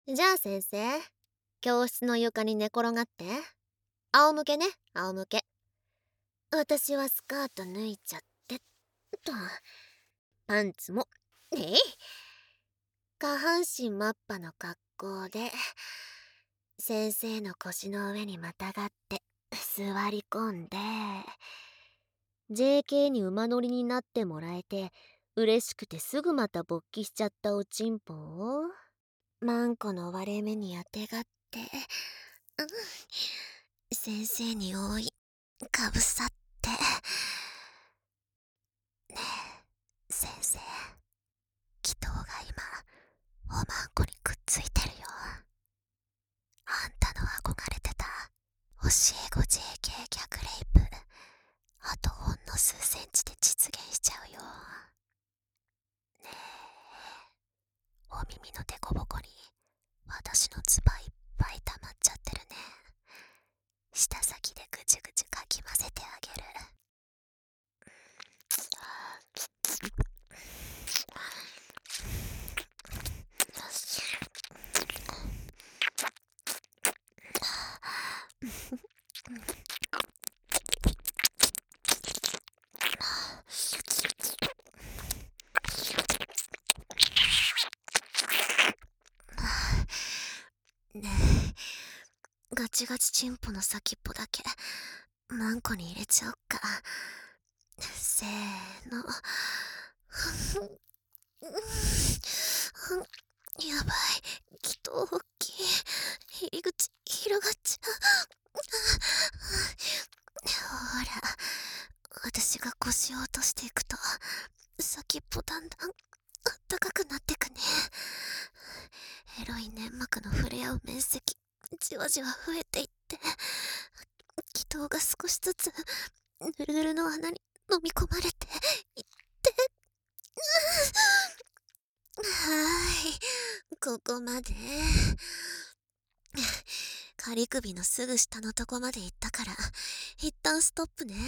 じゃあ先生、教室の床に寝転がって。仰向けね、仰向け。私はスカート脱いちゃってっと。パンツも、えい、下半身マッパの格好で、先生の腰の上にまたがって座り込んで、JK に馬乗りになってもらえて、嬉しくてすぐまた勃起しちゃったおちんぽを、マンコの割れ目にあてがって、うん、先生に覆いかぶさって。ねえ先生、祈祷が今おまんこにくっついてるよ。あんたの憧れてた教え子 JK 逆レイプ、あとほんの数センチで実現しちゃうよ。ねえ、お耳のデコボコに私の唾いっぱい溜まっちゃってるね。舌先でぐちゅぐちゅかき混ぜてあげる。ねえ、ガチガチチンポの先っぽだけマンコに入れちゃおっか。せーの。やばい、気筒大きい。入り口広がっちゃう。ほら、私が腰を落としていくと先っぽだんだんあったかくなってくね。エロい粘膜の触れ合う面積じわじわ増えていって、気筒が少しずつぬるぬるの穴に飲み込まれていって、はーい、ここまで。仮首のすぐ下のとこまで行ったから一旦ストップね。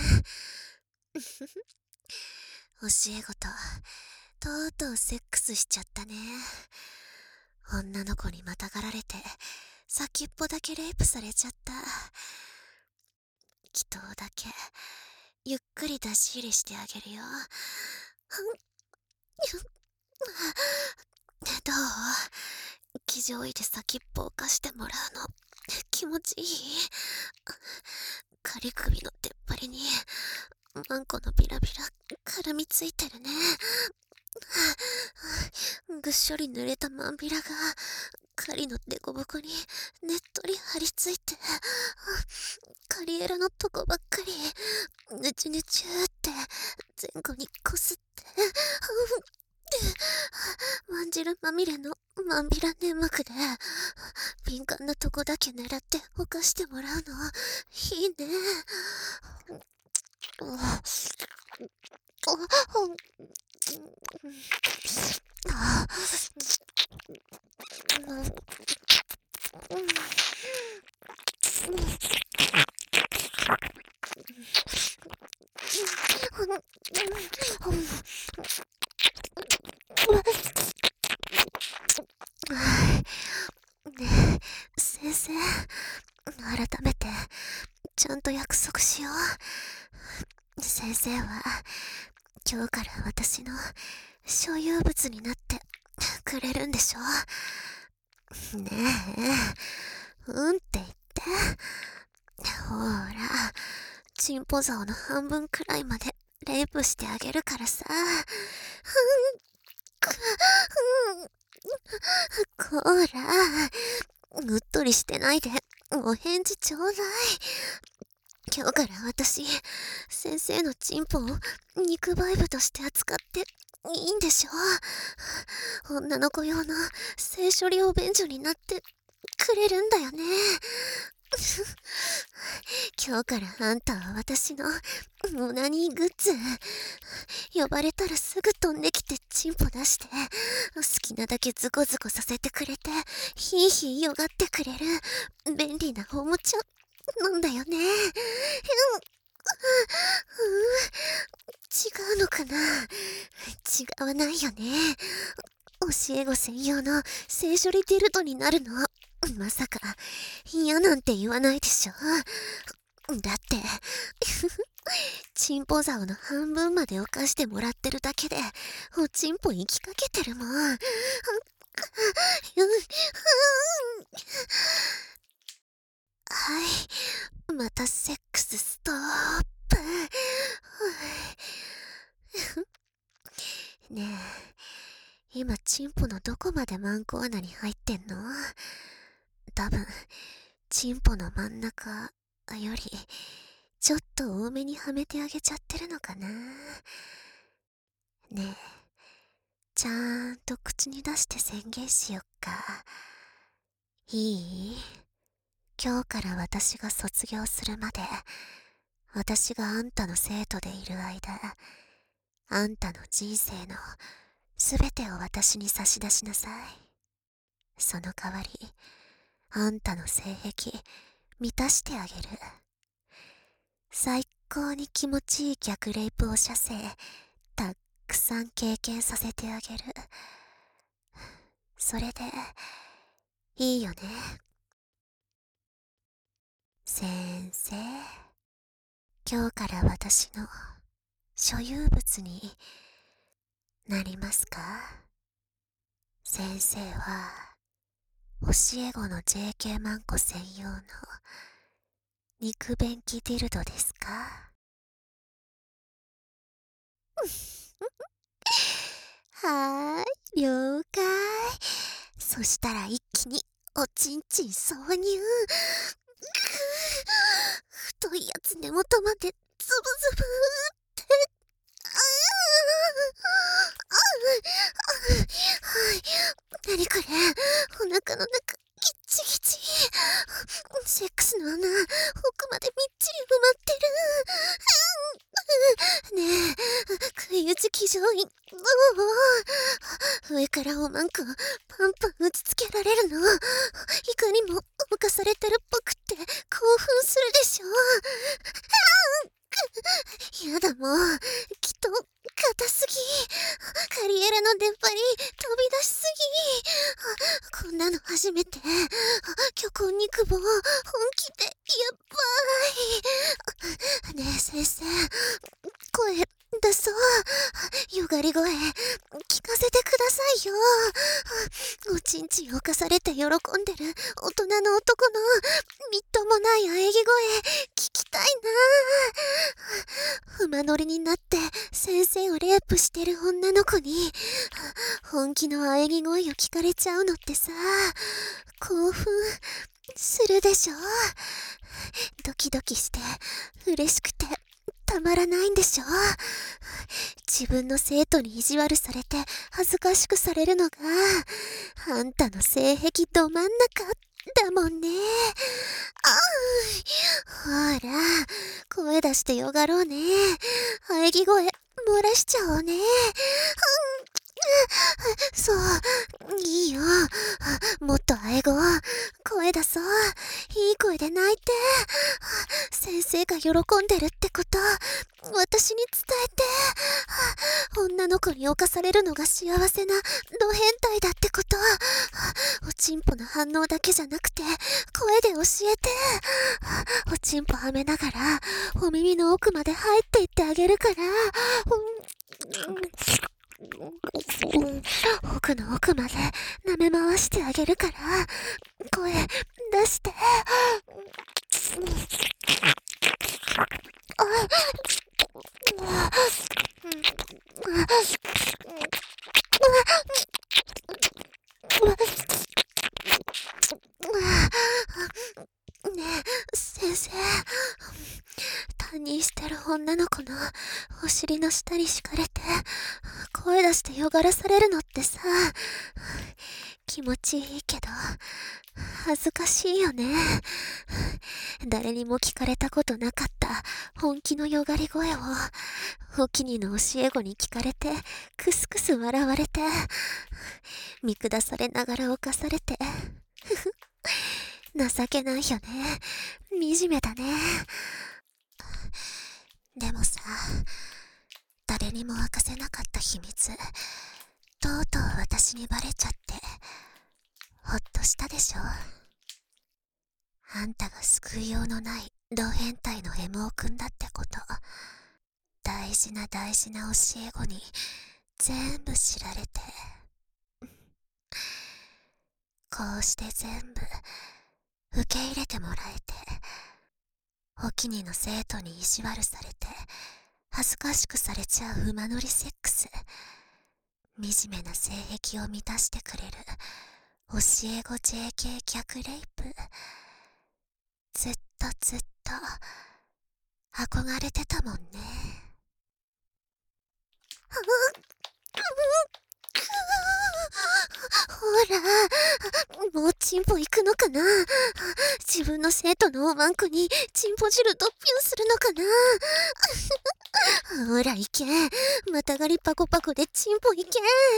教え子ととうとうセックスしちゃったね。女の子にまたがられて先っぽだけレイプされちゃった。祈祷だけゆっくり出し入れしてあげるよ。どう？騎乗位で先っぽを貸してもらうの気持ちいい？仮首の出っ張りにマンコのビラビラ絡みついてるね。ぐっしょり濡れたマンビラが狩りのデコボコにねっとり張り付いて、カリエラのとこばっかりぬちゅぬちゅって前後にこすって、まんじるまみれのまんびら粘膜で敏感なとこだけ狙ってほかしてもらうのいいね。ねえ先生、改めてちゃんと約束しよう。先生は今日から私の所有物になってくれるんでしょ？ねえ、うんって言って。ほら、チンポ竿の半分くらいまでレイプしてあげるからさ。こら、うっとりしてないでお返事ちょうだい。今日から私、先生のチンポを肉バイブとして扱っていいんでしょ？女の子用の性処理用便所になってくれるんだよね。今日からあんたは私のオナニーグッズ。呼ばれたらすぐ飛んできてチンポ出して、好きなだけズコズコさせてくれて、ヒーヒーよがってくれる便利なおもちゃなんだよね。違うのかな？違わないよね。 教え子専用の性処理ディルドになるの。まさか嫌なんて言わないでしょ。だってチンポ竿の半分まで犯してもらってるだけでおちんぽ行きかけてるもん。はい、またセックスストップ。ねえ、今チンポのどこまでマンコ穴に入ってんの？多分チンポの真ん中よりちょっと多めにはめてあげちゃってるのかな。ねえ、ちゃんと口に出して宣言しよっか。いい？今日から私が卒業するまで、私があんたの生徒でいる間、あんたの人生のすべてを私に差し出しなさい。その代わり、あんたの性癖満たしてあげる。最高に気持ちいい逆レイプを射精たっくさん経験させてあげる。それでいいよね。先生、今日から私の所有物になりますか？先生は教え子の JK マンコ専用の肉便器ディルドですか？はーい、了解。そしたら一気におちんちん挿入。太いやつ根元までズブズブって。なにこれ、お腹の中ギッチギチ。セックスの穴奥までみっちり埋まってる。ねえ、食い打ち騎乗員、上からおまんこパンパン打ちつけられるの。いかにも犯されてるっぽくって興奮するでしょ。やだもう、きっと硬すぎ。カリエラの出っ張り飛び出しすぎ。こんなの初めて。虚婚肉棒本気でやばい。ねえ先生、声出そう。よがり声聞かせてくださいよ。おちんちん犯されて喜んでる大人の男のみっともない喘ぎ声聞きたいな。馬乗りになって先生をレイプしてる女の子に本気の喘ぎ声を聞かれちゃうのってさ、興奮するでしょ。ドキドキして嬉しくてたまらないんでしょ。自分の生徒に意地悪されて恥ずかしくされるのがあんたの性癖ど真ん中だもんね。ほら、声出してよがろうね。喘ぎ声漏らしちゃおうね。そう、いいよ。もっと英語声出そう。いい声で泣いて。先生が喜んでるってこと私に伝えて。女の子に侵されるのが幸せなド変態だってこと。おちんぽの反応だけじゃなくて声で教えて。おちんぽはめながらお耳の奥まで入っていってあげるから。奥の奥まで舐め回してあげるから声出して。ねえ先生、担任してる女の子のお尻の下に敷かれて声出してよがらされるのってさ、気持ちいいけど恥ずかしいよね。誰にも聞かれたことなかった本気のよがり声をお気にの教え子に聞かれてクスクス笑われて見下されながら犯されて情けないよね。惨めだね。でもさ、誰にも明かせなかった秘密とうとう私にバレちゃってほっとしたでしょ。あんたが救いようのない同変態の M くんだってこと、大事な大事な教え子に全部知られて、こうして全部受け入れてもらえて、お気にの生徒に意地悪されて恥ずかしくされちゃう馬乗りセックス、惨めな性癖を満たしてくれる教え子 JK 逆レイプ、ずっとずっと憧れてたもんね。ほら、もうチンポ行くのかな。自分の生徒のおまんこにチンポ汁ドッピンするのかな。ほら行け、またがりパコパコでチンポ行け。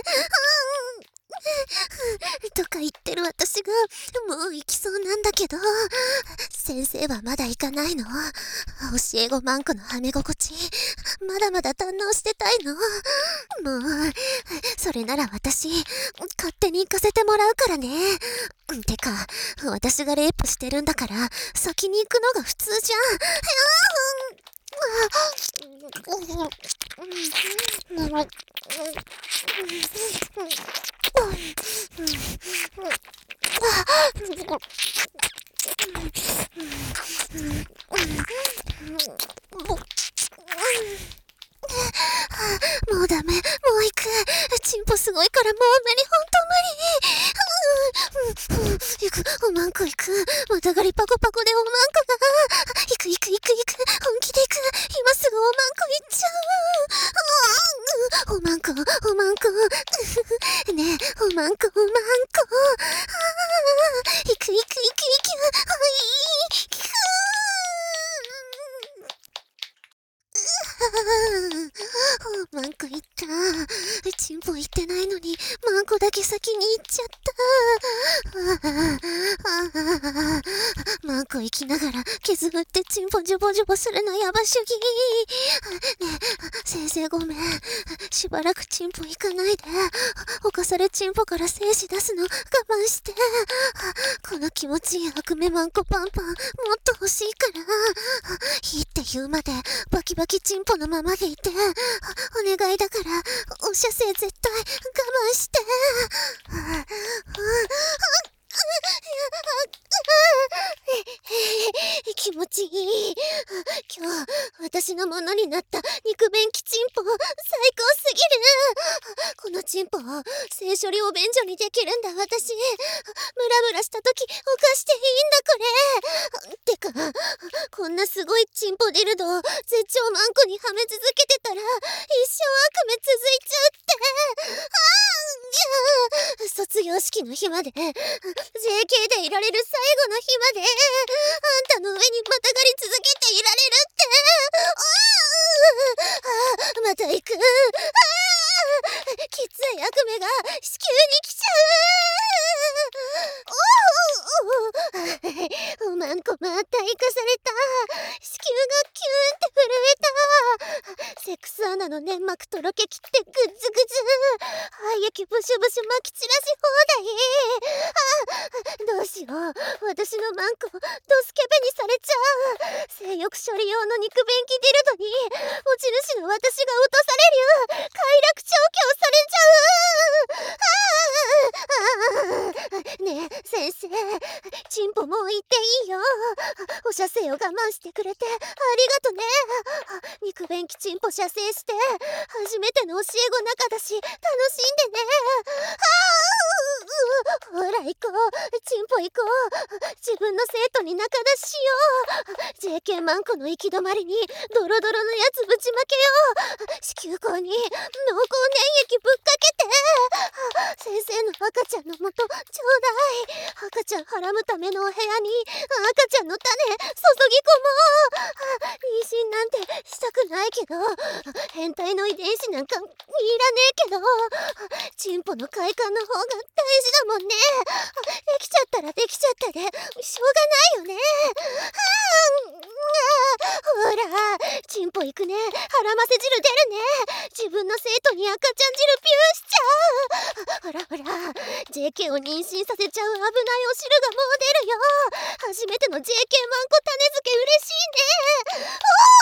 とか言ってる私がもう行きそうなんだけど、先生はまだ行かないの。教え子マンコのはめ心地まだまだ堪能してたいの。もうそれなら私勝手に行かせてもらうからね。てか私がレイプしてるんだから先に行くのが普通じゃん。もうダメ、もう行く。チンポすごいからもう無理、ほんと無理。行く、おまんこ行く。またがりパコパコでおまんこが。行く、本気で行く。今すぐおまんこ行っちゃう。おまんこ。ねえ、おまんこ。行く。はい、行く。マンコ行った。チンポ行ってないのにマンコだけ先に行っちゃった。マンコ行きながら傷振ってチンポジョボジョボするのやば主義。ねえ先生ごめん、しばらくチンポ行かないで。犯されチンポから精子出すの我慢して。この気持ちいい悪夢マンコパンパンもっと欲しいから、いいって言うまでバキバキチンポのままでいて。お願いだからお射精絶対我慢して。気持ちいい。今日私のものになった肉便器チンポ最高すぎる。このチンポを性処理お便所にできるんだ私。ムラムラした時犯していいんだこれ。てかこんなすごいチンポディルドを絶頂マンコにはめ続けてたら一生悪夢続いちゃうって。卒業式の日まで JK でいられる最後の日まであんたの上にまたがり続けていられるって。また行く。きつい悪夢が子宮に来ちゃう。おまんこまた生かされた。子宮がキューンって震えた。セックス穴の粘膜とろけきってグッズグズ。廃液ブシュブシュ撒き散らし放題。どうしよう、私のマンコドスケベにされちゃう。性欲処理用の肉便器ディルドに持ち主の私が落とされる。快楽調教されちゃう。ねえ先生、チンポもう行っていいよ。お射精を我慢してくれてありがとね。肉便器チンポ射精して初めての教え子仲だし楽しんでね。ほら行こう、チンポ行こう。自分の生徒に仲出ししよう。 JK マンコの行き止まりにドロドロのやつぶちまけよう。子宮口に濃厚粘液ぶっかけて。先生の赤ちゃんのもとちょうだい。赤ちゃんはらむためのお部屋に赤ちゃんの種注ぎ込もう。妊娠なんてしたくないけど、変態の遺伝子なんかいらねえけど、チンポの快感の方が大事だもんね。できちゃったらできちゃったでしょうがないよね。ほらチンポ行くね。腹ませ汁出るね。自分の生徒に赤ちゃん汁ピューしちゃう。 JK を妊娠させちゃう危ないお汁がもう出るよ。初めての JK マンコ種付け嬉しいね。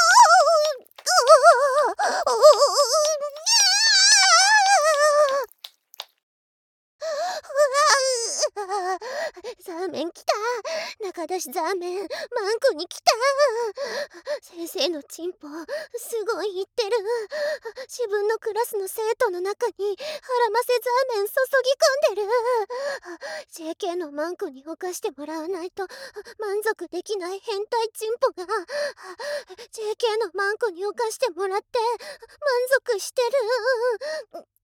ザーメン来た。中出しザーメンマンコに来た。先生のチンポすごい言ってる。自分のクラスの生徒の中に腹ませザーメン注ぎ込んでる。JK のマンコに犯してもらわないと満足できない変態チンポが JK のマンコに犯してもらって満足してる。いや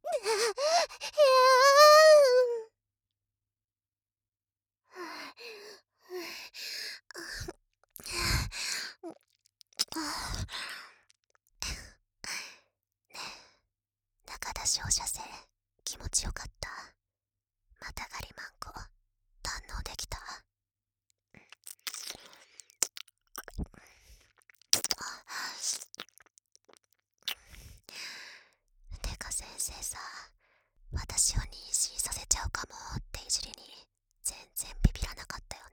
中田小射精気持ちよかった。またがりマンコ堪能できた。てか先生さ、私を妊娠させちゃうかもっていじりに全然ビビらなかったよね。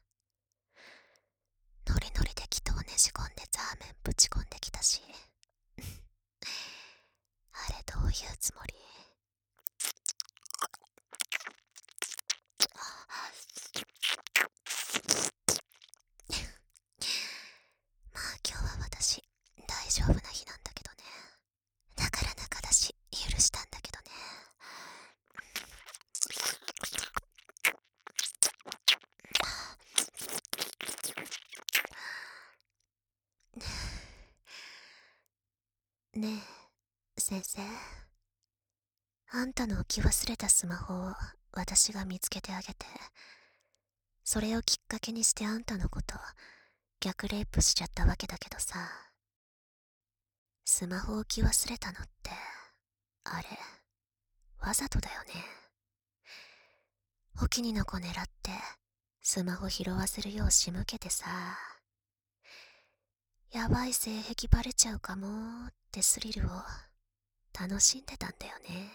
ノリノリで気筒ねじ込んでザーメンぶち込んできたしあれどういうつもり？まあ今日は私大丈夫な日なんだけどね。だから中だし許したんだけどね。ねえ先生、あんたの置き忘れたスマホを私が見つけてあげて、それをきっかけにしてあんたのこと逆レイプしちゃったわけだけどさ、スマホ置き忘れたのってあれわざとだよね。お気にの子狙ってスマホ拾わせるよう仕向けてさ、やばい性癖バレちゃうかもってスリルを楽しんでたんだよね。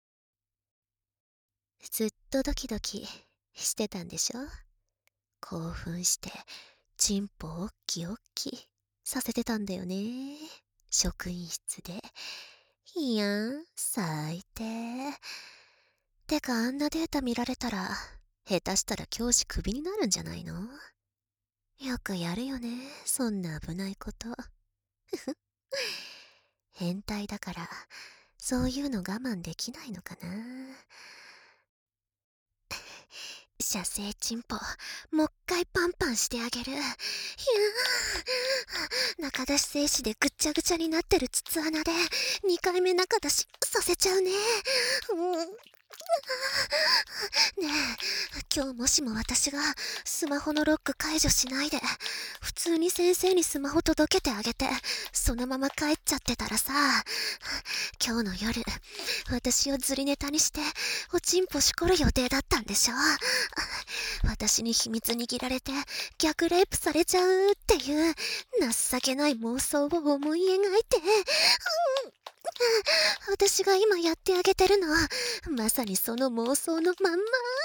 ずっとドキドキしてたんでしょ。興奮してチンポおっきおっきさせてたんだよね、職員室で。いやん最低。てかあんなデータ見られたら下手したら教師クビになるんじゃないの？よくやるよね、そんな危ないこと変態だからそういうの我慢できないのかな。射精チンポもう一回パンパンしてあげる。いやー、中出し精子でぐっちゃぐちゃになってる筒穴で2回目中出しさせちゃうね。ねえ、今日もしも私がスマホのロック解除しないで普通に先生にスマホ届けてあげてそのまま帰っちゃってたらさ、今日の夜私をずりネタにしておちんぽしこる予定だったんでしょ。私に秘密握られて逆レイプされちゃうっていう情けない妄想を思い描いて、私が今やってあげてるのはまさにその妄想のまんま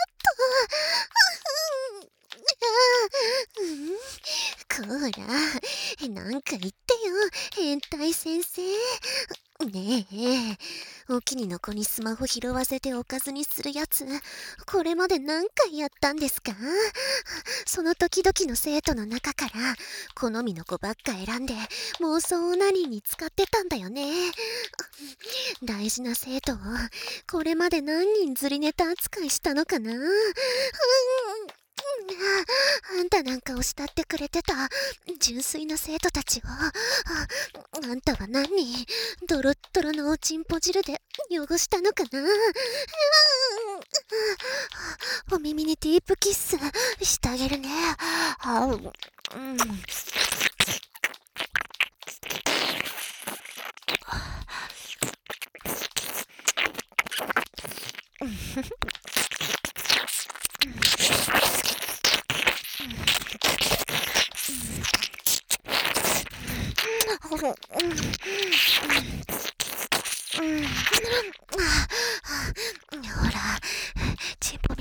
と。こらなんか言ってよ変態先生。ねえ、お気にの子にスマホ拾わせておかずにするやつこれまで何回やったんですか？その時々の生徒の中から好みの子ばっか選んで妄想オナニーに使ってたんだよね。大事な生徒をこれまで何人ずりネタ扱いしたのかな。あんたなんかを慕ってくれてた純粋な生徒たちをあんたは何人ドロッドロのおちんぽ汁で汚したのかな。お耳にディープキッスしてあげるね。ほらチンポ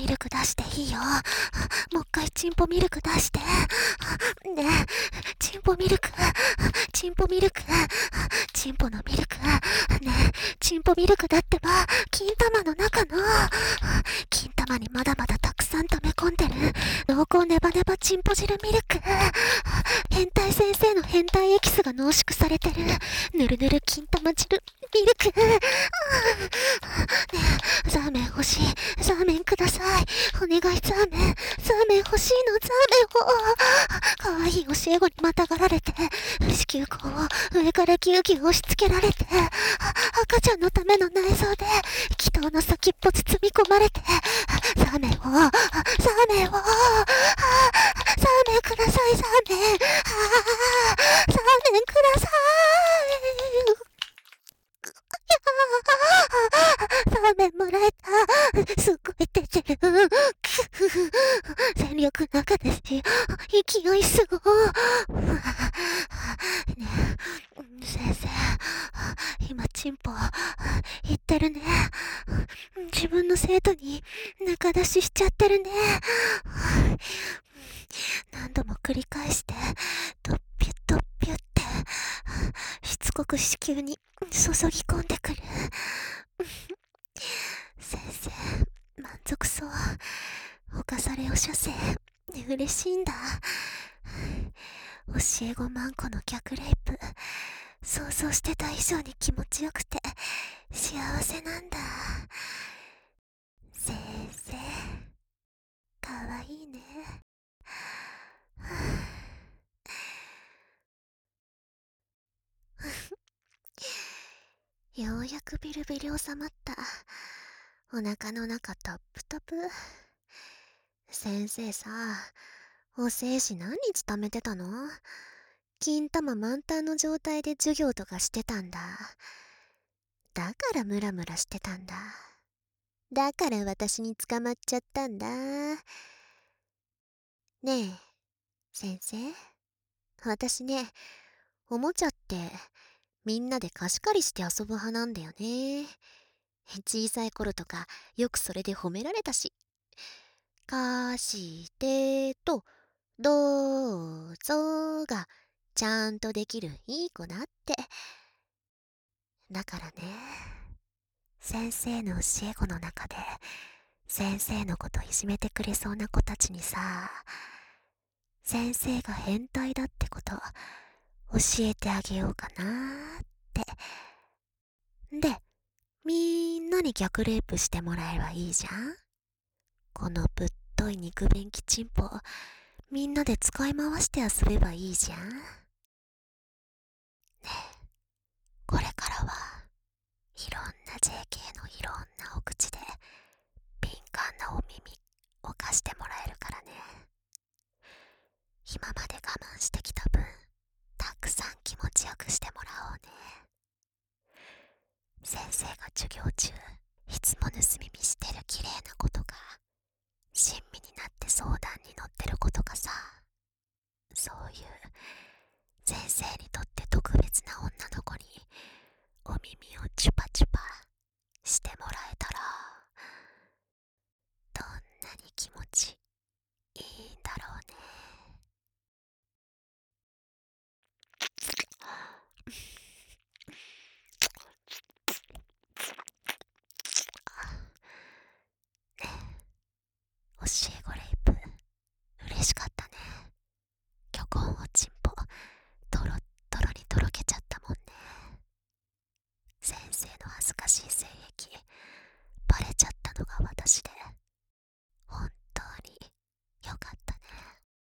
もう一回チンポミルク出して。ねえ、チンポミルク、チンポミルク、チンポのミルク。ねえ、チンポミルクだってば、金玉の中の、金玉にまだまだたくさん溜め込んでる、濃厚ネバネバチンポ汁ミルク。変態先生の変態エキスが濃縮されてる、ぬるぬる金玉汁ミルク。ねえ、ザーメン欲しい。ザーメンください。お願いザーメン。ザーメン欲しいの、ザーメンを。かわいい教え子にまたがられて、子宮口を上からぎゅうぎゅう押し付けられて、赤ちゃんのための内臓で、祈祷の先っぽ包み込まれて、ザーメンを、ザーメンを、ザーメンください、ザーメン。ザーメンください。ラーメンもらえた。すっごい出てる。全力中ですし、勢いすごい。ねえ、先生、今チンポ言ってるね。自分の生徒に中出ししちゃってるね。何度も繰り返して、ドッピュッドッピュって、しつこく子宮に注ぎ込んでくる。先生、満足そう。犯されお射精、嬉しいんだ。教え子マンコの逆レイプ、想像してた以上に気持ちよくて、幸せなんだ。先生、かわいいね。ようやくビルビル収まった。お腹の中トップトップ。先生さ、お精子何日貯めてたの？金玉満タンの状態で授業とかしてたんだ。だからムラムラしてたんだ。だから私に捕まっちゃったんだ。ねえ、先生。私ね、おもちゃってみんなで貸し借りして遊ぶ派なんだよね。小さい頃とかよくそれで褒められたし。貸してと、どうぞがちゃんとできるいい子だって。だからね、先生の教え子の中で先生のこといじめてくれそうな子たちにさ、先生が変態だってこと教えてあげようかなーって。で、みんなに逆レイプしてもらえばいいじゃん。このぶっとい肉便器チンポ、みんなで使い回して遊べばいいじゃん。ねえ、これからはいろんな JK のいろんなお口で敏感なお耳を貸してもらえるからね。今まで我慢してきた分、たくさん気持ちよくしてもらおうね。先生が授業中いつも盗み見してる綺麗な子とか、親身になって相談に乗ってる子とかさ、そういう先生にとって特別な女の子にお耳をチュパチュパしてもらえたら、どんなに気持ちいいんだろうね。ねえ、教え子レイプ嬉しかったね。虚婚をチンポドロッドロにとろけちゃったもんね。先生の恥ずかしい性癖バレちゃったのが私で、本当によかったね。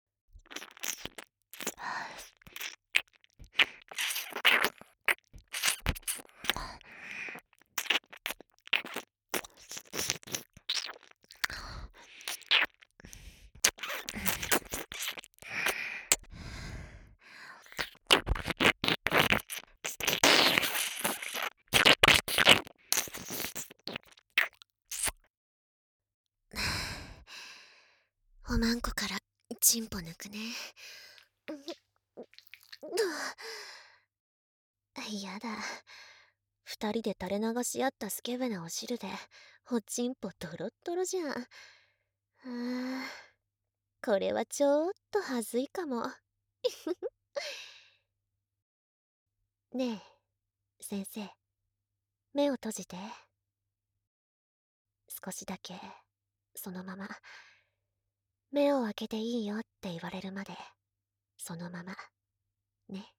おまんこからチンポ抜くね。やだ。二人で垂れ流し合ったスケベなお汁でおちんぽドロッドロじゃん。 これはちょっとはずいかも。ねえ、先生、目を閉じて。少しだけ、そのまま、目を開けていいよって言われるまで、そのまま、ね。